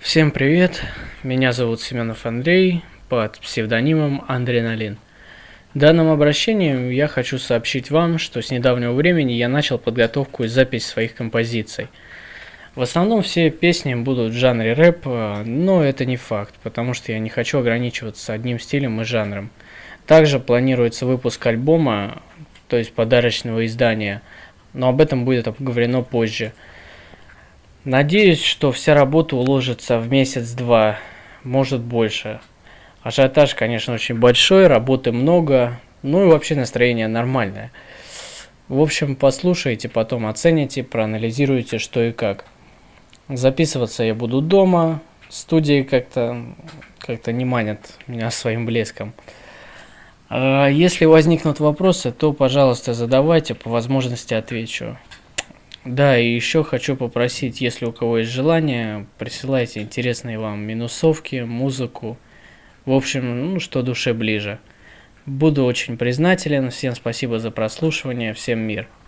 Всем привет, меня зовут Семенов Андрей, под псевдонимом Адреналин. Данным обращением я хочу сообщить вам, что с недавнего времени я начал подготовку и запись своих композиций. В основном все песни будут в жанре рэп, но это не факт, потому что я не хочу ограничиваться одним стилем и жанром. Также планируется выпуск альбома, то есть подарочного издания, но об этом будет обговорено позже. Надеюсь, что вся работа уложится в месяц-два, может больше. Ажиотаж, конечно, очень большой, работы много, ну и вообще настроение нормальное. В общем, послушайте, потом оцените, проанализируйте, что и как. Записываться я буду дома, студии как-то не манят меня своим блеском. Если возникнут вопросы, то, пожалуйста, задавайте, по возможности отвечу. Да, и еще хочу попросить, если у кого есть желание, присылайте интересные вам минусовки, музыку. В общем, что душе ближе. Буду очень признателен. Всем спасибо за прослушивание. Всем мир.